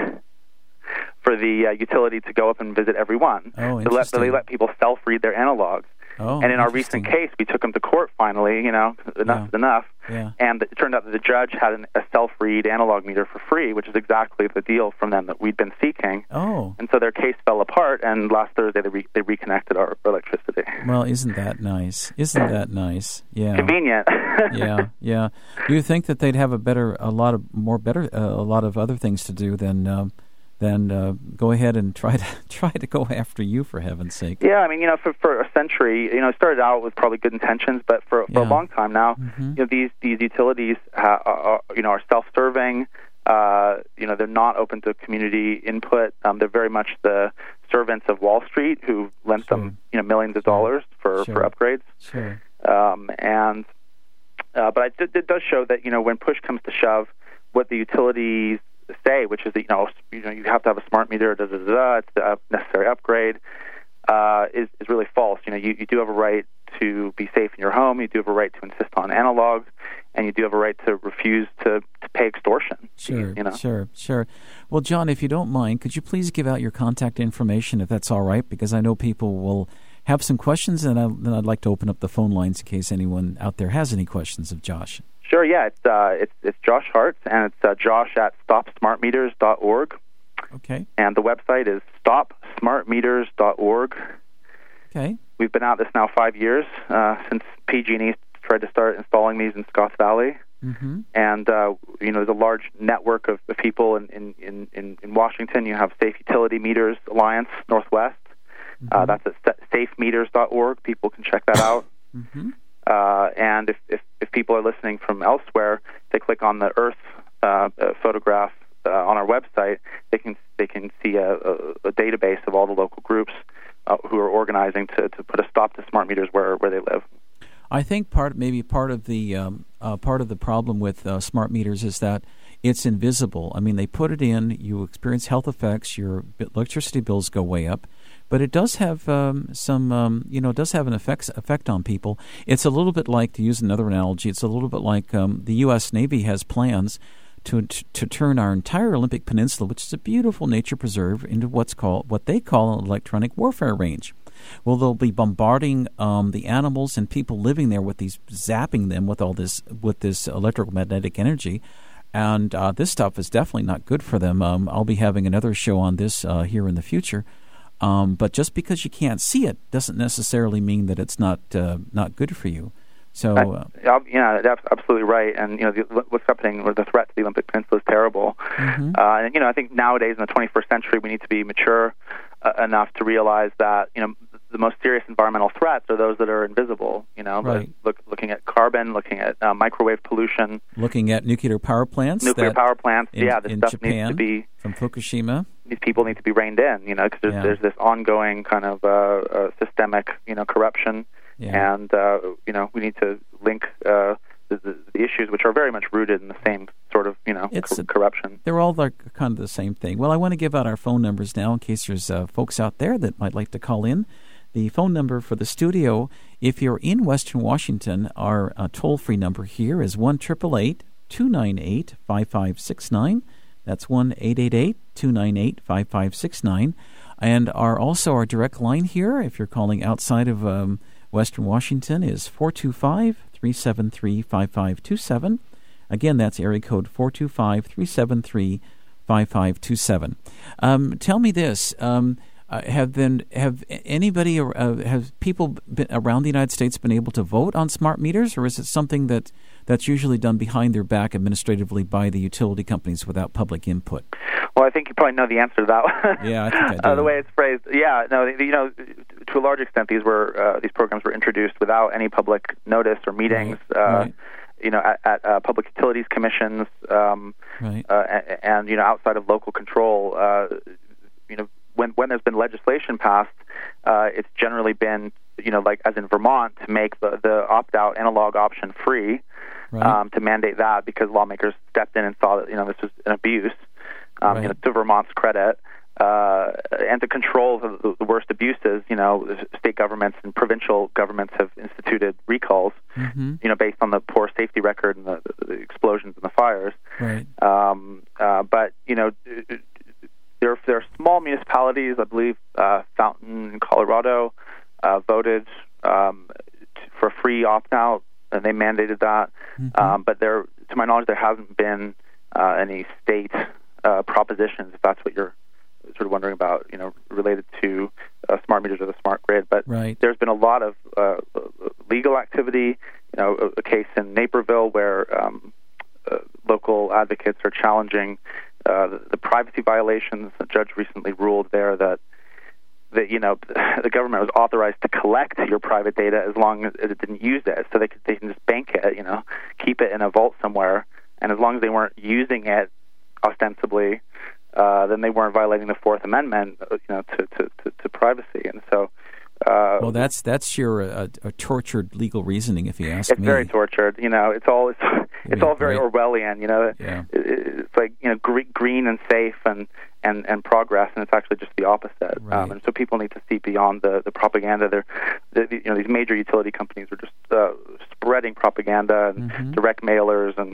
for the uh, utility to go up and visit everyone. Oh, so, let, interesting. so they let people self-read their analogs. Oh, and in our recent case, we took them to court finally, you know, enough yeah. is enough. Yeah. And it turned out that the judge had an, a self-read analog meter for free, which is exactly the deal from them that we'd been seeking. Oh. And so their case fell apart, and last Thursday they, re- they reconnected our electricity. Well, isn't that nice? Isn't that nice? Yeah. Convenient. yeah, yeah. Do you think that they'd have a better, a lot of more better, uh, a lot of other things to do than um, than uh, go ahead and try to try to go after you, for heaven's sake? Yeah, I mean, you know, for for a century, you know, it started out with probably good intentions, but for for yeah. a long time now, mm-hmm. you know, these these utilities, ha- are, you know, are self-serving. Uh, you know, they're not open to community input. Um, they're very much the servants of Wall Street, who lent sure. them, you know, millions of dollars for, sure. for upgrades. Sure. Um, and uh, but I, it, it does show that, you know, when push comes to shove, what the utilities say, which is that, you know, you know, you have to have a smart meter, da da da, da it's a necessary upgrade, uh, is is really false. You know, you, you do have a right to be safe in your home. You do have a right to insist on analog, and you do have a right to refuse to, to pay extortion. Sure, you know? sure, sure. Well, John, if you don't mind, could you please give out your contact information, if that's all right? Because I know people will have some questions, and I, then I'd like to open up the phone lines in case anyone out there has any questions of Josh. Sure, yeah. It's uh, it's it's Josh Hartz, and it's uh, Josh at stop smart meters dot org. Okay. And the website is stop smart meters dot org. Okay. We've been at this now five years uh, since P G and E tried to start installing these in Scotts Valley. Mm-hmm. And uh, you know, there's a large network of, of people in, in, in, in Washington. You have Safe Utility Meters Alliance Northwest. Mm-hmm. Uh, that's at safe meters dot org. People can check that out. Mm-hmm. Uh, and if, if, if people are listening from elsewhere, they click on the Earth uh, uh, photograph uh, on our website. They can they can see a, a, a database of all the local groups uh, who are organizing to, to put a stop to smart meters where, where they live. I think part maybe part of the um, uh, part of the problem with uh, smart meters is that it's invisible. I mean, they put it in, you experience health effects, your electricity bills go way up. But it does have um, some, um, you know, it does have an effect, effect on people. It's a little bit like, to use another analogy, it's a little bit like um, the U S Navy has plans to, to to turn our entire Olympic Peninsula, which is a beautiful nature preserve, into what's called what they call an electronic warfare range. Well, they'll be bombarding um, the animals and people living there with these, zapping them with all this with this electromagnetic energy. And uh, this stuff is definitely not good for them. Um, I'll be having another show on this uh, here in the future. Um, but just because you can't see it doesn't necessarily mean that it's not uh, not good for you. So, uh, uh, yeah, that's absolutely right. And you know, the, what's happening with the threat to the Olympic Peninsula is terrible. mm-hmm. Uh, and you know, I think nowadays in the twenty-first century, we need to be mature uh, enough to realize that you know the most serious environmental threats are those that are invisible. You know, right. look, looking at carbon, looking at uh, microwave pollution, looking at nuclear power plants. Nuclear power plants. In, yeah, this in stuff Japan, needs to be from Fukushima. These people need to be reined in, you know, because there's, yeah. there's this ongoing kind of uh, uh, systemic, you know, corruption, yeah. and uh, you know, we need to link uh, the, the, the issues which are very much rooted in the same sort of, you know, it's co- a, corruption. They're all like kind of the same thing. Well, I want to give out our phone numbers now in case there's uh, folks out there that might like to call in. The phone number for the studio, if you're in Western Washington, our uh, toll-free number here is one eight eight eight, two nine eight, five five six nine. That's one eight eight eight, two nine eight, five five six nine. And our also our direct line here, if you're calling outside of um, Western Washington, is four two five, three seven three, five five two seven. Again, that's area code four two five, three seven three, five five two seven. Um, tell me this. Um, uh, have been have anybody, uh, have people been around the United States been able to vote on smart meters, or is it something that that's usually done behind their back administratively by the utility companies without public input? Well, I think you probably know the answer to that one. Yeah, I think I do. Uh, the way it's phrased. Yeah, no, you know, to a large extent, these were uh, these programs were introduced without any public notice or meetings. Right. Uh, right. You know, at, at uh, public utilities commissions, um, right. uh, and, and you know, outside of local control. Uh, you know, when when there's been legislation passed, uh, it's generally been, you know, like as in Vermont, to make the the opt-out analog option free. Right. Um, to mandate that because lawmakers stepped in and saw that, you know, this was an abuse. Um, right. You know, to Vermont's credit, uh, and to control the, the worst abuses, you know, state governments and provincial governments have instituted recalls, mm-hmm. you know, based on the poor safety record and the, the explosions and the fires. Right. Um, uh, but you know, there there are small municipalities. I believe uh, Fountain in Colorado uh, voted um, t- for free opt-out, and they mandated that. Mm-hmm. Um, but there, to my knowledge, there hasn't been uh, any state uh, propositions, if that's what you're sort of wondering about, you know, related to uh, smart meters or the smart grid. But right. there's been a lot of uh, legal activity. You know, a, a case in Naperville where um, uh, local advocates are challenging uh, the, the privacy violations. The judge recently ruled there that that you know the government was authorized to collect your private data as long as it didn't use it, so they could they can just bank it, you know, keep it in a vault somewhere, and as long as they weren't using it ostensibly, uh, then they weren't violating the Fourth Amendment, you know, to to, to, to privacy. And so, uh, well, that's that's your uh, a tortured legal reasoning, if you ask it's me. It's very tortured. You know, it's all it's, it's yeah, all very right. Orwellian. You know, yeah. it's like, you know, green and safe and, and, and progress, and it's actually just the opposite. Right. Um, and so people need to see beyond the, the propaganda. They're, the, you know, these major utility companies are just uh, spreading propaganda and mm-hmm. direct mailers and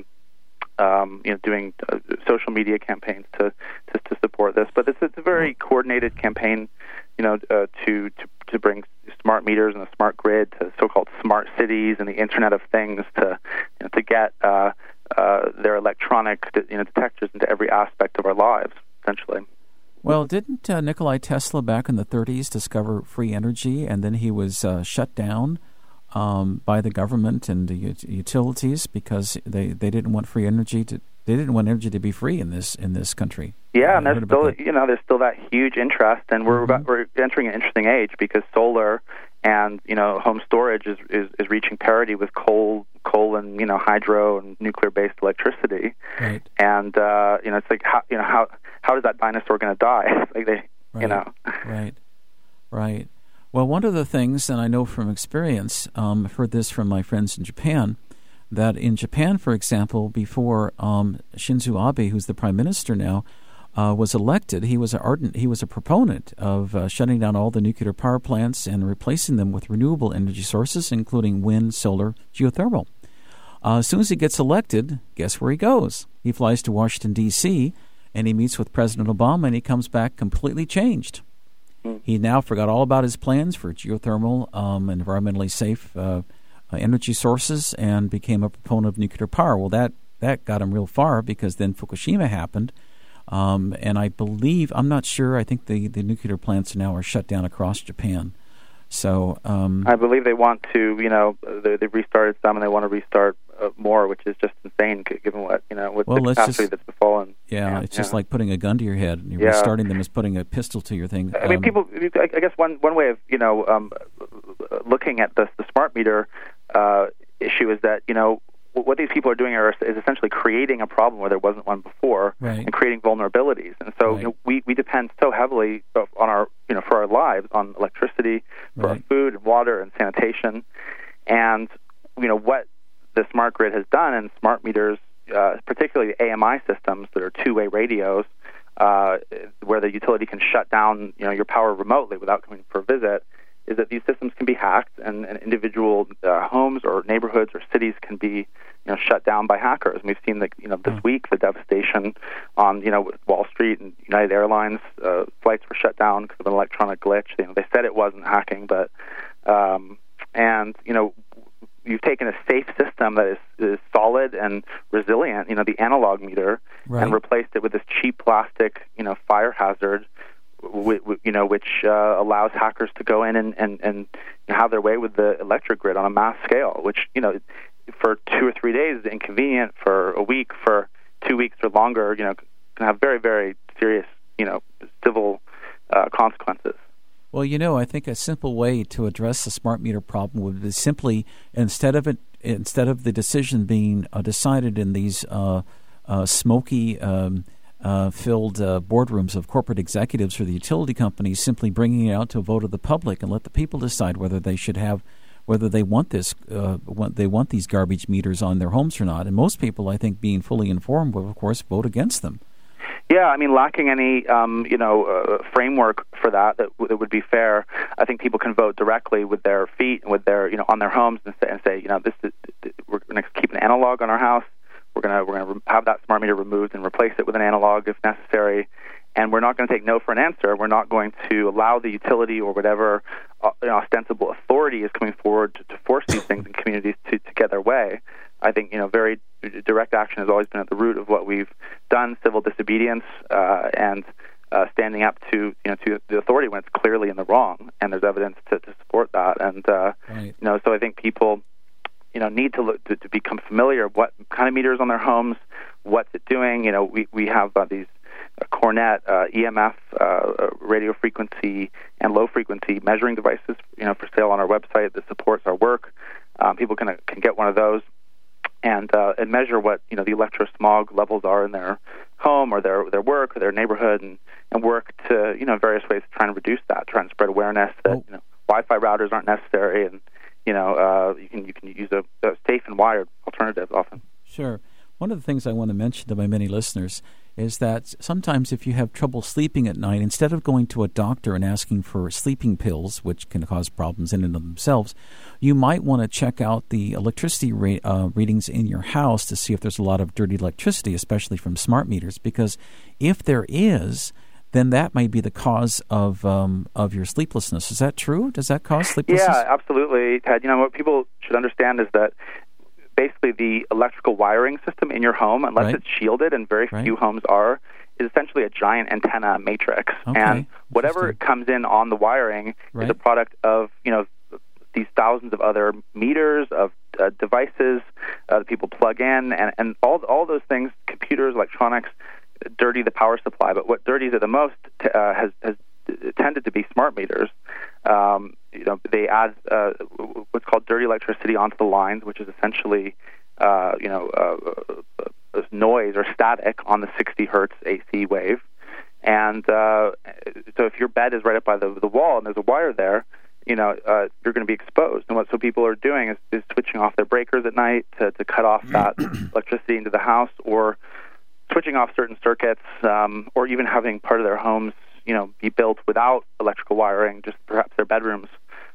um, you know, doing uh, social media campaigns to, to to support this. But it's, it's a very coordinated campaign, you know, uh, to, to to bring smart meters and a smart grid to so-called smart cities and the Internet of Things to you know, to get uh, uh, their electronic you know detectors into every aspect of our lives, essentially. Well, didn't uh, Nikolai Tesla back in the thirties discover free energy, and then he was uh, shut down um, by the government and the ut- utilities because they, they didn't want free energy to they didn't want energy to be free in this in this country. Yeah, and there's still that. you know there's still that huge interest, and we're mm-hmm. about, we're entering an interesting age because solar and you know home storage is, is, is reaching parity with coal coal and you know hydro and nuclear based electricity. Right. And uh, you know it's like how you know how how is that dinosaur going to die? like they right. you know right right. Well, one of the things, and I know from experience, um, I've heard this from my friends in Japan, that in Japan, for example, before um, Shinzo Abe, who's the prime minister now, uh, was elected, he was an ardent, he was a proponent of uh, shutting down all the nuclear power plants and replacing them with renewable energy sources, including wind, solar, geothermal. Uh, as soon as he gets elected, guess where he goes? He flies to Washington, D C, and he meets with President Obama, and he comes back completely changed. He now forgot all about his plans for geothermal, um, environmentally safe uh, uh, energy sources, and became a proponent of nuclear power. Well, that, that got him real far because then Fukushima happened, um, and I believe, I'm not sure, I think the, the nuclear plants now are shut down across Japan. So um, I believe they want to, you know, they, they've restarted some and they want to restart uh, more, which is just insane given what, you know, with well, the capacity just, that's befallen. Yeah, yeah, it's yeah. just like putting a gun to your head. You're yeah. restarting them as putting a pistol to your thing. I um, mean, people, I guess one, one way of, you know, um, looking at this, the smart meter uh, issue is that, you know, what these people are doing are, is essentially creating a problem where there wasn't one before, right. and creating vulnerabilities. And so right. you know, we, we depend so heavily on our, you know, for our lives on electricity, for right. our food and water and sanitation. And, you know, what the smart grid has done, and smart meters, uh, particularly A M I systems that are two-way radios, uh, where the utility can shut down, you know, your power remotely without coming for a visit, is that these systems can be hacked, and, and individual uh, homes or neighborhoods or cities can be, you know, shut down by hackers. And we've seen that, you know, this week the devastation on, you know, Wall Street and United Airlines uh, flights were shut down because of an electronic glitch. You know, they said it wasn't hacking, but um, and you know, you've taken a safe system that is, is solid and resilient, you know, the analog meter, right, and replaced it with this cheap plastic, you know, fire hazard. You know, which uh, allows hackers to go in and, and, and have their way with the electric grid on a mass scale, which, you know, for two or three days is inconvenient, for a week, for two weeks or longer, you know, can have very, very serious, you know, civil uh, consequences. Well, you know, I think a simple way to address the smart meter problem would be simply, instead of it, instead of the decision being uh, decided in these uh, uh, smoky um Uh, filled uh, boardrooms of corporate executives or the utility companies, simply bringing it out to a vote of the public and let the people decide whether they should have, whether they want this, uh, want, they want these garbage meters on their homes or not. And most people, I think, being fully informed, will of course vote against them. Yeah, I mean, lacking any, um, you know, uh, framework for that, that, w- that would be fair. I think people can vote directly with their feet and with their, you know, on their homes and say, and say you know, this is, we're going to keep an analog on our house. We're going to we're going to have that smart meter removed and replace it with an analog if necessary, and we're not going to take no for an answer. We're not going to allow the utility or whatever uh, you know, ostensible authority is coming forward to, to force these things in communities to, to get their way. I think, you know, very direct action has always been at the root of what we've done: civil disobedience uh, and uh, standing up to you know to the authority when it's clearly in the wrong, and there's evidence to, to support that. And uh, right. you know, so I think people, you know, need to look to, to become familiar with what kind of meters on their homes, what's it doing. You know, we we have uh, these uh, Cornet uh, E M F uh, radio frequency and low frequency measuring devices, you know, for sale on our website that supports our work. Um, people can can get one of those and uh, and measure what, you know, the electrosmog levels are in their home or their their work or their neighborhood, and, and work to, you know, various ways to try and reduce that, try and spread awareness that oh. you know, Wi-Fi routers aren't necessary, and you know, uh, you can you can use a, a safe and wired alternative often. Sure. One of the things I want to mention to my many listeners is that sometimes if you have trouble sleeping at night, instead of going to a doctor and asking for sleeping pills, which can cause problems in and of themselves, you might want to check out the electricity ra- uh, readings in your house to see if there's a lot of dirty electricity, especially from smart meters, because if there is, then that may be the cause of um, of your sleeplessness. Is that true? Does that cause sleeplessness? Yeah, absolutely, Ted. You know, what people should understand is that basically the electrical wiring system in your home, unless right. it's shielded, and very right. few homes are, is essentially a giant antenna matrix. Okay. And whatever comes in on the wiring right. is a product of, you know, these thousands of other meters, of uh, devices uh, that people plug in, and, and all all those things, computers, electronics, dirty the power supply. But what dirties it the most t- uh, has, has tended to be smart meters. Um, you know, they add uh, what's called dirty electricity onto the lines, which is essentially, uh, you know, uh, uh, noise or static on the sixty hertz A C wave. And uh, so, if your bed is right up by the, the wall and there's a wire there, you know, uh, you're going to be exposed. And what so people are doing is, is switching off their breakers at night to, to cut off that electricity into the house, or switching off certain circuits, um, or even having part of their homes, you know, be built without electrical wiring, just perhaps their bedrooms.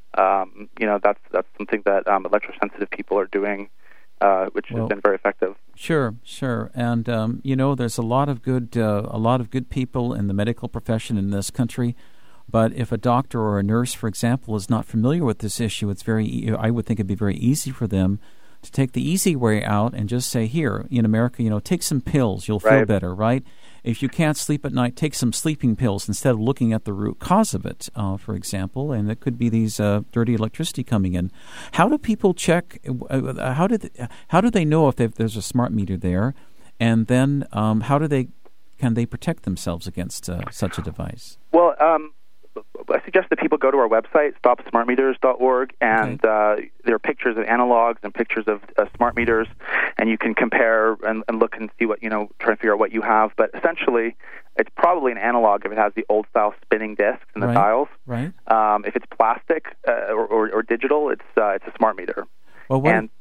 Um, you know, that's that's something that um, electrosensitive people are doing, uh, which well, has been very effective. Sure, sure, and um, you know, there's a lot of good uh, a lot of good people in the medical profession in this country. But if a doctor or a nurse, for example, is not familiar with this issue, it's very I would think it'd be very easy for them to take the easy way out and just say, here, in America, you know, take some pills, you'll feel right. better, right? If you can't sleep at night, take some sleeping pills instead of looking at the root cause of it, uh, for example, and it could be these uh, dirty electricity coming in. How do people check, uh, how, do they, how do they know if there's a smart meter there, and then um, how do they, can they protect themselves against uh, such a device? Well, um I suggest that people go to our website, stop smart meters dot org, and okay. uh, there are pictures of analogs and pictures of uh, smart meters, and you can compare and, and look and see what, you know, try and figure out what you have. But essentially, it's probably an analog if it has the old-style spinning discs and the right. dials. Right. Um, if it's plastic uh, or, or, or digital, it's uh, it's a smart meter. Well, what and,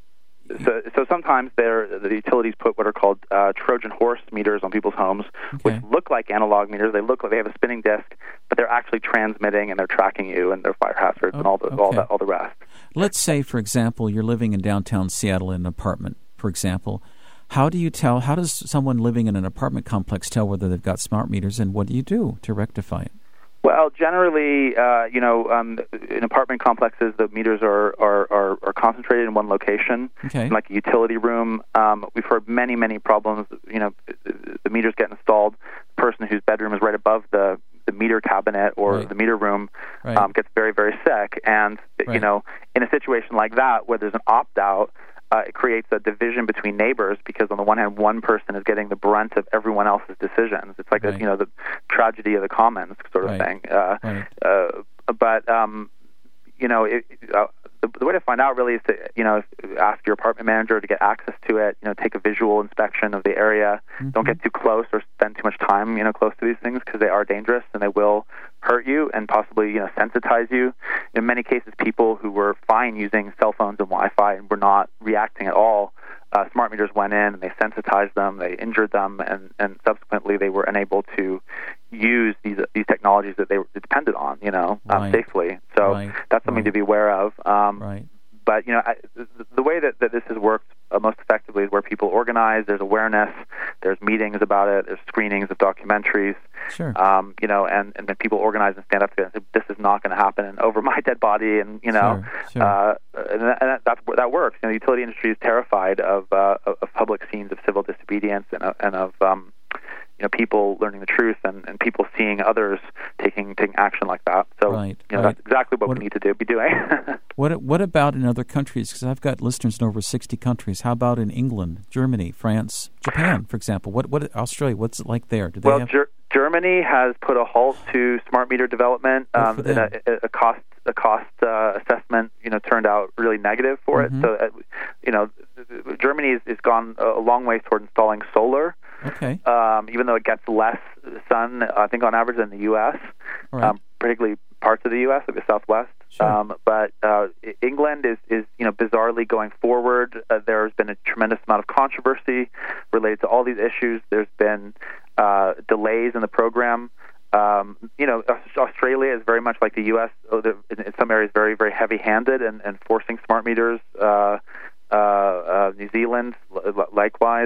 so, so sometimes they're, the utilities put what are called uh, Trojan horse meters on people's homes, okay. which look like analog meters. They look like they have a spinning disc, but they're actually transmitting and they're tracking you and their fire hazards oh, and all the okay. all that all the rest. Let's say, for example, you're living in downtown Seattle in an apartment, for example. How do you tell? How does someone living in an apartment complex tell whether they've got smart meters, and what do you do to rectify it? Well, generally, uh, you know, um, in apartment complexes, the meters are, are, are, are concentrated in one location, okay. like a utility room. Um, we've heard many, many problems. You know, the meters get installed. The person whose bedroom is right above the, the meter cabinet or right. the meter room right. um, gets very, very sick. And, right. you know, in a situation like that where there's an opt-out, Uh, it creates a division between neighbors because on the one hand, one person is getting the brunt of everyone else's decisions. It's like right. a, you know the tragedy of the commons sort of right. thing. Uh, right. uh, but um, you know, it, uh, the, the way to find out really is to you know ask your apartment manager to get access to it. You know, take a visual inspection of the area. Mm-hmm. Don't get too close or spend too much time you know close to these things because they are dangerous and they will hurt you and possibly you know sensitize you. In many cases, people who were fine using cell phones and Wi-Fi and were not reacting at all, uh, smart meters went in and they sensitized them, they injured them, and, and subsequently they were unable to use these these technologies that they were depended on, you know, um, right. safely. So right. that's something right. to be aware of. Um, right. But you know, I, the, the way that, that this has worked uh, most effectively is where people organize. There's awareness. There's meetings about it. There's screenings of documentaries. Sure. Um, you know, and, and then people organize and stand up to it and say, this is not going to happen and over my dead body, and you know, sure, sure. Uh, and, that, and that, that's, that works. You know, the utility industry is terrified of uh, of public scenes of civil disobedience and, uh, and of um, you know people learning the truth and, and people seeing others taking taking action like that. So right, you know, right. that's exactly what, what we need to do. Be doing. what What about in other countries? Because I've got listeners in over sixty countries. How about in England, Germany, France, Japan, for example? What what Australia? What's it like there? Do they well, have... Ger- Germany has put a halt to smart meter development. Um, and a, a cost a cost uh, assessment, you know, turned out really negative for mm-hmm. it. So, uh, you know, Germany has, has gone a long way toward installing solar. Okay. Um, even though it gets less sun, I think on average than the U S, right. um, particularly parts of the U S, like the Southwest. Sure. Um, but uh, England is, is, you know, bizarrely going forward. Uh, there's been a tremendous amount of controversy related to all these issues. There's been uh, delays in the program. Um, you know, Australia is very much like the U S. In some areas, very, very heavy-handed and, and forcing smart meters. Uh, uh, uh, New Zealand, likewise.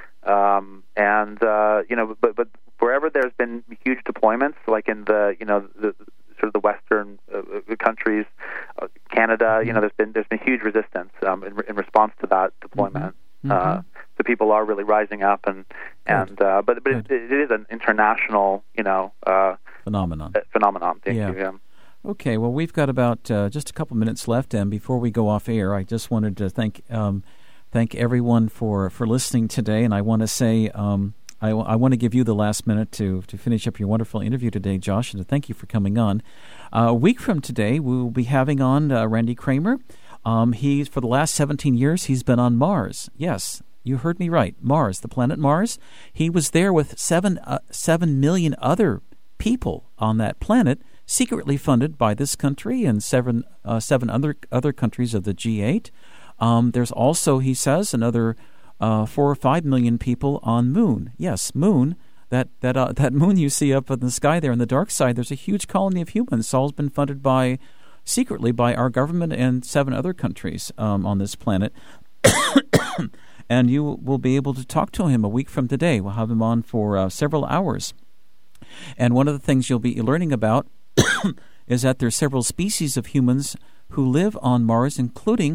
Um, and uh, you know, but but wherever there's been huge deployments, like in the you know the sort of the Western uh, countries, uh, Canada, mm-hmm. you know, there's been there's been huge resistance um, in, in response to that deployment. Mm-hmm. Uh, so people are really rising up, and and uh, but but it, it is an international you know uh, phenomenon. Phenomenon. Thank yeah. you. Yeah. Okay. Well, we've got about uh, just a couple minutes left, and before we go off air, I just wanted to thank. Um, Thank everyone for, for listening today, and I want to say um, I, I want to give you the last minute to, to finish up your wonderful interview today, Josh, and to thank you for coming on. Uh, a week from today, we will be having on uh, Randy Kramer. Um, he's for the last seventeen years, he's been on Mars. Yes, you heard me right, Mars, the planet Mars. He was there with seven uh, seven million other people on that planet, secretly funded by this country and seven uh, seven other other countries of the G eight. Um, there's also, he says, another uh, four or five million people on Moon. Yes, Moon. That that uh, that moon you see up in the sky there in the dark side. There's a huge colony of humans. It's all been funded by, secretly, by our government and seven other countries um, on this planet. And you will be able to talk to him a week from today. We'll have him on for uh, several hours. And one of the things you'll be learning about is that there's several species of humans who live on Mars, including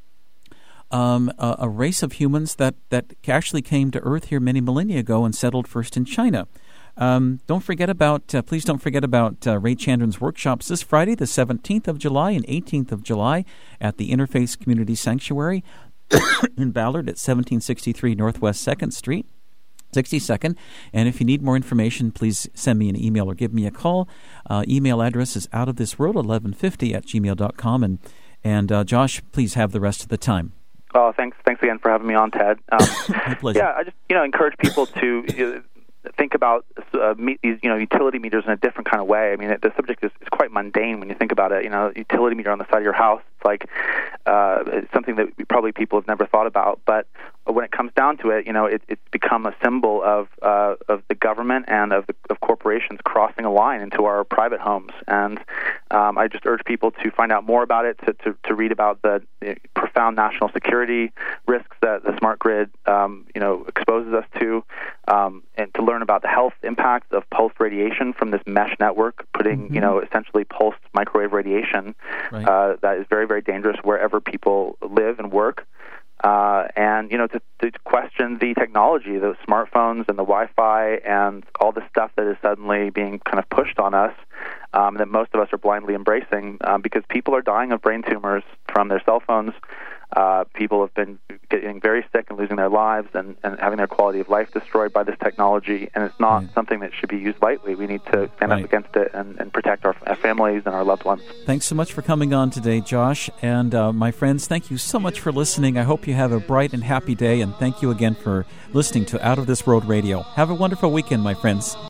Um, a, a race of humans that, that actually came to Earth here many millennia ago and settled first in China. Um, don't forget about, uh, please don't forget about uh, Ray Chandron's workshops this Friday, the seventeenth of July and eighteenth of July at the Interface Community Sanctuary in Ballard at seventeen sixty-three Northwest second Street, sixty-second. And if you need more information, please send me an email or give me a call. Uh, email address is outofthisworld eleven fifty at gmail dot com. And, and uh, Josh, please have the rest of the time. Oh, thanks! Thanks again for having me on, Ted. Um, My pleasure. Yeah, I just you know encourage people to. You know, think about uh, me, these, you know, utility meters in a different kind of way. I mean, it, the subject is, is quite mundane when you think about it. You know, utility meter on the side of your house, it's like uh, it's something that probably people have never thought about. But when it comes down to it, you know, it, it's become a symbol of uh, of the government and of, the, of corporations crossing a line into our private homes. And um, I just urge people to find out more about it, to, to, to read about the, the profound national security risks that the smart grid, um, you know, exposes us to, um, and to learn about the health impacts of pulsed radiation from this mesh network, putting, mm-hmm. you know, essentially pulsed microwave radiation right. uh, that is very, very dangerous wherever people live and work. Uh, and, you know, to, to question the technology, the smartphones and the Wi-Fi and all the stuff that is suddenly being kind of pushed on us, um, that most of us are blindly embracing, um, because people are dying of brain tumors from their cell phones. Uh, people have been getting very sick and losing their lives and, and having their quality of life destroyed by this technology, and it's not right. something that should be used lightly. We need to stand right. up against it and, and protect our, our families and our loved ones. Thanks so much for coming on today, Josh. And uh, my friends, thank you so much for listening. I hope you have a bright and happy day, and thank you again for listening to Out of This World Radio. Have a wonderful weekend, my friends.